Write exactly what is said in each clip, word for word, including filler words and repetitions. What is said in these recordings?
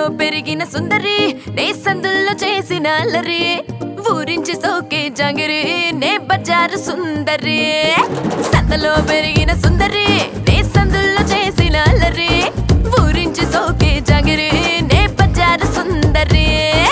పెరిగిన సుందరి నే సందుల్లో చేసిన అల్లరి ఊరించి సోకే జాంగిరి నే బజారు సుందరి సందలో పెరిగిన సుందరి నే సందుల్లో చేసిన అల్లరి ఊరించి సోకే జాంగిరి నే బజారు సుందరి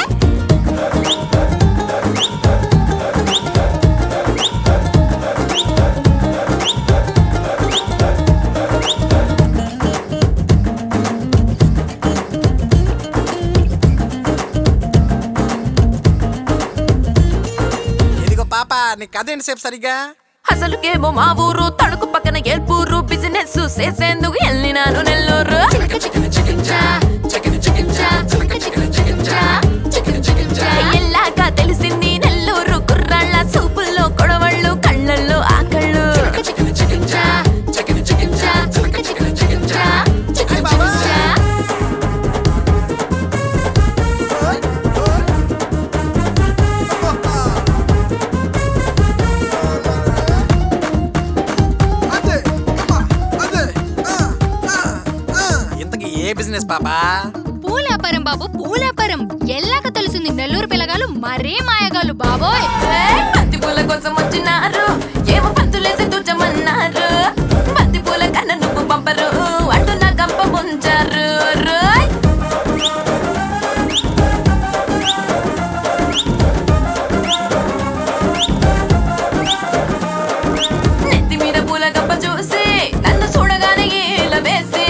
పాపా నీ కథ ఏంటి సేపు సరిగా అసలుకేమో మా ఊరు తణుకు పక్కన ఏల్పూరు బిజినెస్ చేసేందుకు వెళ్ళినాను నెల్లూరు ఎల్లాగా తెలిసింది నెల్లూరు కుర్రాళ్ళ సూపుల్లో కొడవళ్ళు కళ్ళల్లో ఆకళ్ళు బిజినెస్ పాపా పూలాపరం బాబు పూలాపరం ఎల్లాక తెలిసింది నెల్లూరు పిల్లగాలు మరే మాయగాలు బాబోయ్ బంతి పూల కోసం వచ్చినారు ఏమో పంతులేసి తుచ్చమన్నారు బంతి పూల కన్నా నువ్వు పంపరు అటు నా గంప ముంచారు నెత్తి మీద పూల గంప చూసి నన్ను చూడగానే ఇలా వేసి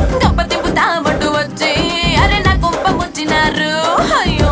అయ్యో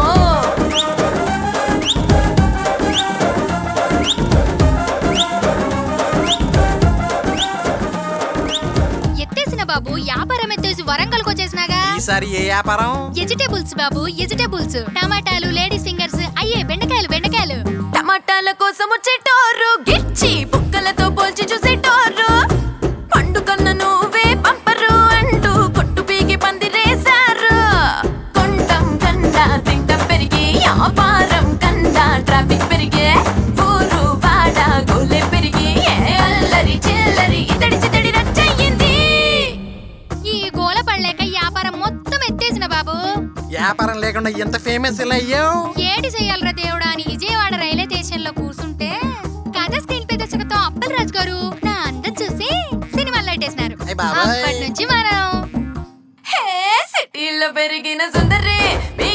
ఎత్తేసిన బాబు వ్యాపారం ఎత్తేసి వరంగల్కి వచ్చేసినాగా ఈసారి ఏ వ్యాపారం వెజిటేబుల్స్ బాబు వెజిటేబుల్స్ టమాటాలు లేడీస్ ఫింగర్స్ అయ్యే బెండకాయలు బెండకాయలు టమాటాల కోసం వచ్చేటోరు గిచ్చి బుక్కలతో పోల్చి చూసేటోరు పండు కన్న నువ్వే పంపరు అంటూ కొట్టు పీకి పందిరేశారు కొండం కన్నా తింటం పెరిగి వ్యాపారం కన్నా ట్రాఫిక్ పెరిగే ఊరు వాడ గోలే పెరిగి అల్లరి చిల్లరి ఇతడి చితడి రచ్చయింది ఈ గోల పడలేక వ్యాపారం మొత్తం ఎత్తేసిన బాబు వ్యాపారం లేకుండా ఎంత ఫేమస్ ఇలా అయ్యావు ఏడి చెయ్యాలరా దేవుడా అని విజయవాడ రైల్వే స్టేషన్ లో కూర్చుంటే కథ స్క్రీన్ పే దర్శకతో అప్పల్ రాజు గారు నా అందం చూసి సినిమాలు లైటేసినారు అప్పటి నుంచి మనం సిటీలో పెరిగిన సుందరి